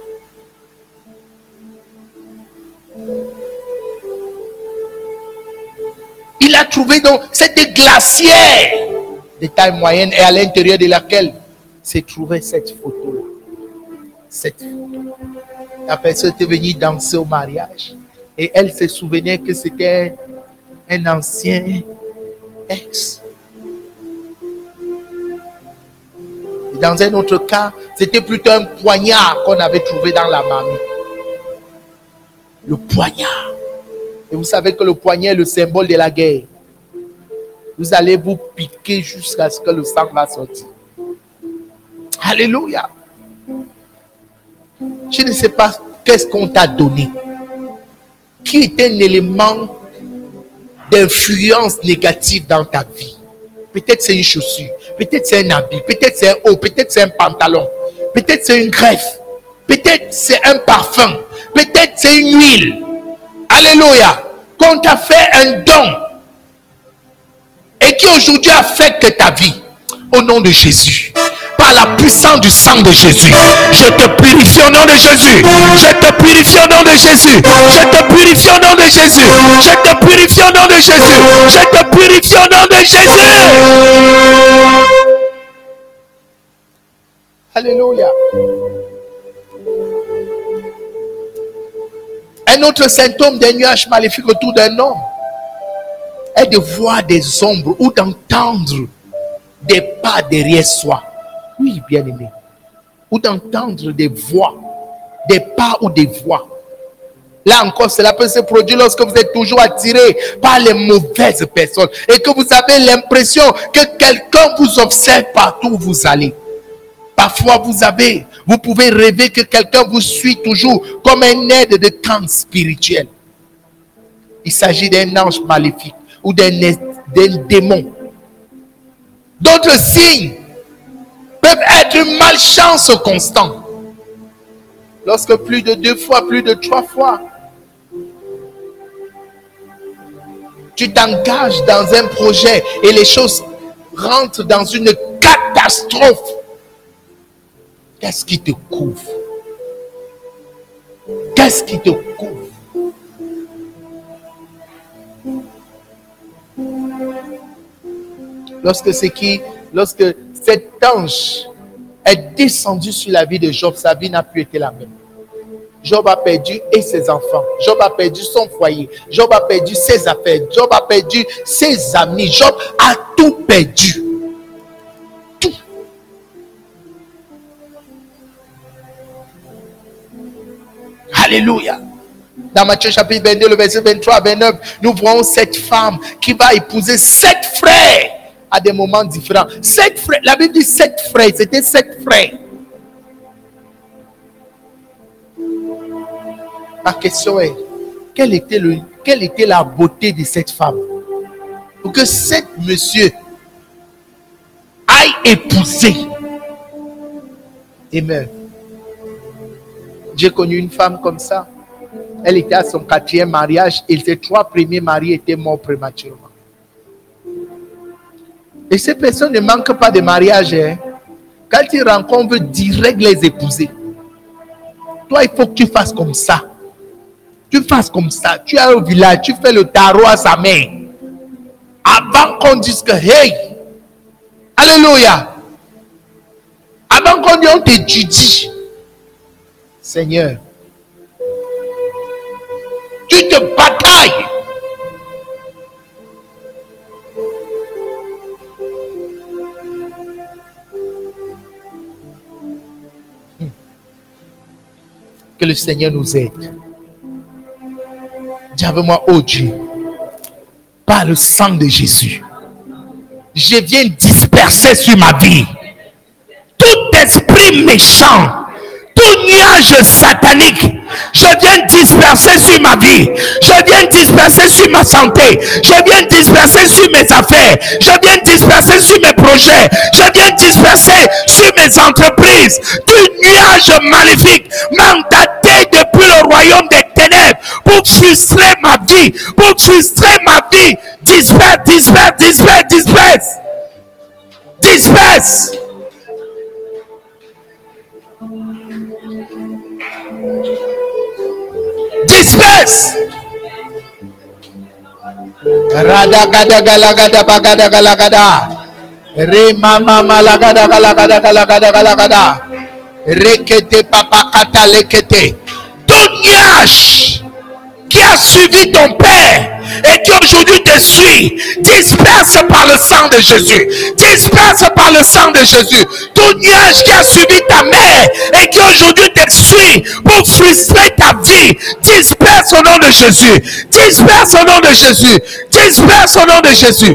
Speaker 1: Il a trouvé donc cette glacière de taille moyenne et à l'intérieur de laquelle se trouvait cette photo-là. Cette photo. La personne était venue danser au mariage et elle se souvenait que c'était un ancien ex. Et dans un autre cas, c'était plutôt un poignard qu'on avait trouvé dans la marmite. Le poignard. Et vous savez que le poignard est le symbole de la guerre. Vous allez vous piquer jusqu'à ce que le sang va sortir. Alléluia. Je ne sais pas qu'est-ce qu'on t'a donné. Qui est un élément d'influence négative dans ta vie. Peut-être c'est une chaussure, peut-être c'est un habit, peut-être c'est un haut, peut-être c'est un pantalon, peut-être c'est une greffe, peut-être c'est un parfum, peut-être c'est une huile. Alléluia. Qu'on t'a fait un don et qui aujourd'hui affecte ta vie. Au nom de Jésus, par la puissance du sang de Jésus, je te purifie au nom de Jésus. Je te purifie au nom de Jésus. Je te purifie au nom de Jésus. Je te purifie au nom de Jésus. Je te purifie au nom de Jésus. Alléluia. Un autre symptôme d'un nuage maléfique autour d'un homme est de voir des ombres ou d'entendre des pas derrière soi. Oui, bien aimé. Ou d'entendre des voix des pas ou des voix. Là encore, cela peut se produire lorsque vous êtes toujours attiré par les mauvaises personnes et que vous avez l'impression que quelqu'un vous observe partout où vous allez. Parfois, vous avez, vous pouvez rêver que quelqu'un vous suit toujours comme un aide de camp spirituel. Il s'agit d'un ange maléfique ou d'un démon. D'autres signes peuvent être une malchance constante. Lorsque plus de deux fois, plus de trois fois, tu t'engages dans un projet et les choses rentrent dans une catastrophe. Qu'est-ce qui te couvre? Qu'est-ce qui te couvre? Lorsque c'est qui, lorsque cet ange est descendu sur la vie de Job, sa vie n'a plus été la même. Job a perdu et ses enfants. Job a perdu son foyer. Job a perdu ses affaires. Job a perdu ses amis. Job a tout perdu. Tout. Alléluia. Dans Matthieu chapitre vingt-deux, le verset vingt-trois à vingt-neuf, nous voyons cette femme qui va épouser sept frères à des moments différents. Sept frères. La Bible dit sept frères. C'était sept frères. Ma question est, quelle était, le, quelle était la beauté de cette femme pour que cet monsieur aille épouser? Amen. J'ai connu une femme comme ça. Elle était à son quatrième mariage et ses trois premiers maris étaient morts prématurément. Et ces personnes ne manquent pas de mariage. Hein. Quand ils rencontrent, direct les épouser. Toi, il faut que tu fasses comme ça. Tu fasses comme ça. Tu es au village, tu fais le tarot à sa mère. Avant qu'on dise que, hey, alléluia. Avant qu'on dise, on t'étudie. Seigneur, tu te batailles. Que le Seigneur nous aide. Dis avec moi, oh Dieu, par le sang de Jésus, je viens disperser sur ma vie tout esprit méchant, tout nuage satanique. Je viens disperser sur ma vie. Je viens disperser sur ma santé. Je viens disperser sur mes affaires. Je viens disperser sur mes projets. Je viens disperser sur mes entreprises. Tout nuage maléfique mandaté depuis le royaume des ténèbres pour frustrer ma vie. Pour frustrer ma vie. Disperse, disperse, disperse, disperse. Disperse. Disperse. Rada gada gala gada bagada gala gada. Re mama malagada gala gada gala gada gala gada. Rekete papa kata lekete. Tout nuage qui a suivi ton père et qui aujourd'hui te suit, disperse par le sang de Jésus. Disperse par le sang de Jésus. Tout nuage qui a suivi ta mère et qui aujourd'hui te suit pour frustrer ta vie, disperse au nom de Jésus. Disperse au nom de Jésus. Disperse au nom de Jésus.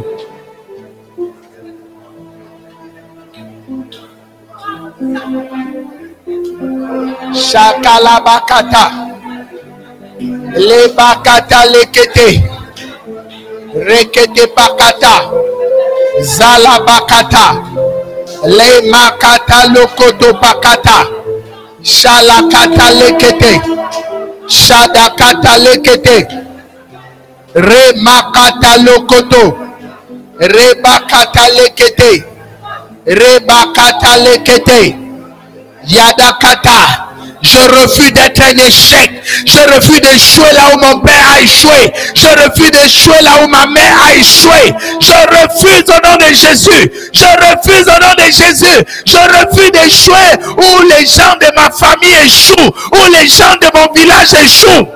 Speaker 1: Shakalabakata. Le bakata lekete. Rekete bakata. Zala bakata. Le makata lokoto bakata. Shalakata lekete. Shadakata lekete. Re makata lokoto. Re bakata lekete. Re bakata lekete. Yadakata. Je refuse d'être un échec. Je refuse d'échouer là où mon père a échoué. Je refuse d'échouer là où ma mère a échoué. Je refuse au nom de Jésus. Je refuse au nom de Jésus. Je refuse d'échouer où les gens de ma famille échouent. Où les gens de mon village échouent.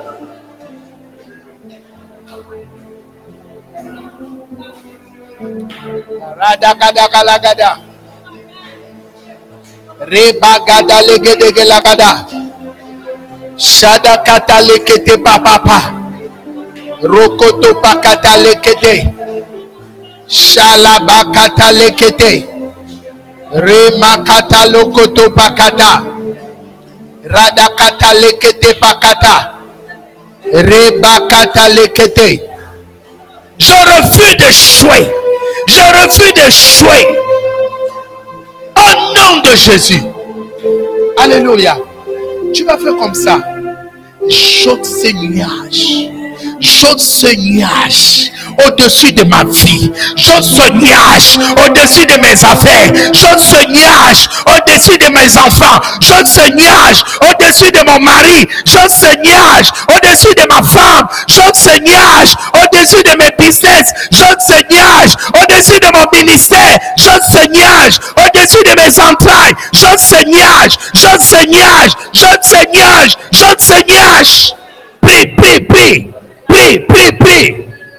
Speaker 1: Shada kata lekete papa. Rokoto pakata lekete. Shalaba kata lekete. Rema kata lokoto pakata. Rada kata lekete pakata. Reba kata lekete. Je refuse d'échouer. Je refuse d'échouer. Au nom de Jésus. Alléluia. Tu vas faire comme ça. J'ôte ces nuages. J'ôte ce nuage au-dessus de ma vie. J'ôte ce nuage au-dessus de mes affaires. J'ôte ce nuage au-dessus de mes enfants. J'ôte ce nuage au-dessus de mon mari. J'ôte ce nuage au-dessus de ma femme. J'ôte ce nuage au-dessus de mes business. J'ôte ce nuage au-dessus de mon ministère. J'ôte ce nuage au-dessus de mes entrailles. J'ôte ce nuage. J'ôte ce nuage. J'ôte ce nuage. J'ôte ce nuage. Prie, prie, prie. Prie, prie, prie.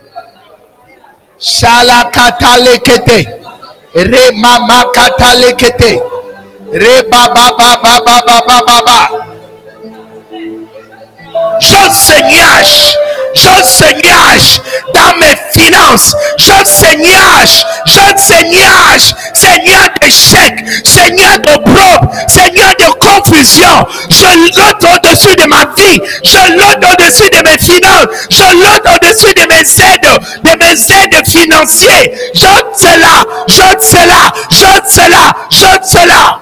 Speaker 1: Shala kata lekete. Re mama kata lekete. Re baba baba baba baba. J'ôte ce nuage. J'ôte ce nuage dans mes finances. J'ôte ce nuage. J'ôte ce nuage. Seigneur d'échec. Seigneur de problème. Seigneur de confusion. Je l'ôte au-dessus de ma vie. Je l'ôte au-dessus de mes finances. Je l'ôte au-dessus de mes aides. De mes aides financières. J'ôte cela. J'ôte cela. J'ôte cela. J'ôte cela.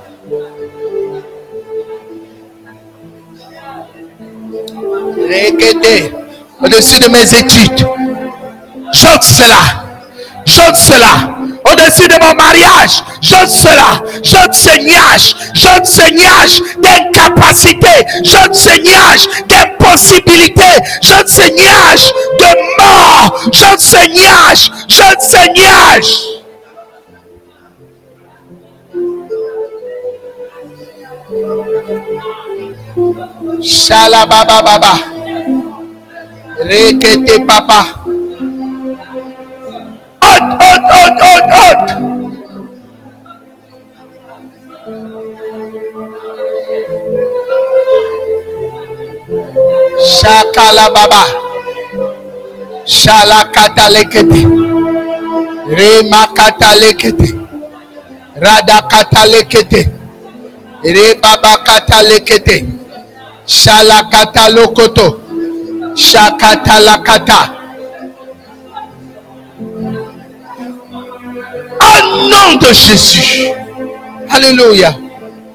Speaker 1: Regardez. Au-dessus de mes études, j'ôte cela, j'ôte cela. Au-dessus de mon mariage, j'ôte cela, j'ôte ce nuage, j'ôte ce nuage d'incapacité, j'ôte ce nuage d'impossibilité, j'ôte ce nuage de mort, j'ôte ce nuage, j'ôte ce nuage. Shalababa baba. Rekete papa. Ot, ot, ot, ot, ot. Shakala baba. Shala kata lekete. Rema kata lekete. Rada kata lekete. Re baba kata lekete. Shala kata lokoto. Shakata lakata. Au nom de Jésus. Alléluia.